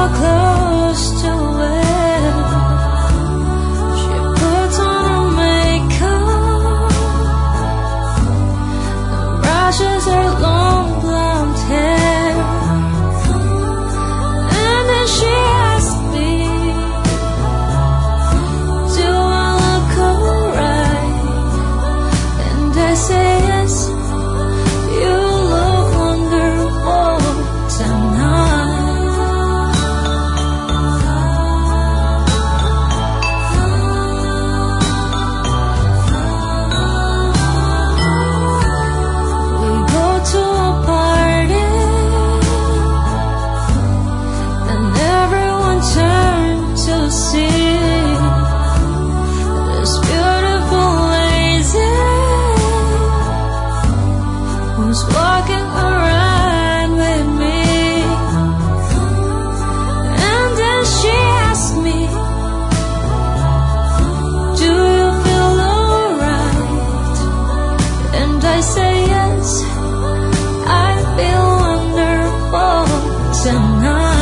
close to it. She puts on her makeup and brushes her long blonde hair, and then she asks me, do I look alright? And I say yes, you look wonderful tonight. We go to a party and everyone turned to see this beautiful lady who's walking around with me. And then she asked me, do you feel alright? And I say yes, I feel wonderful tonight.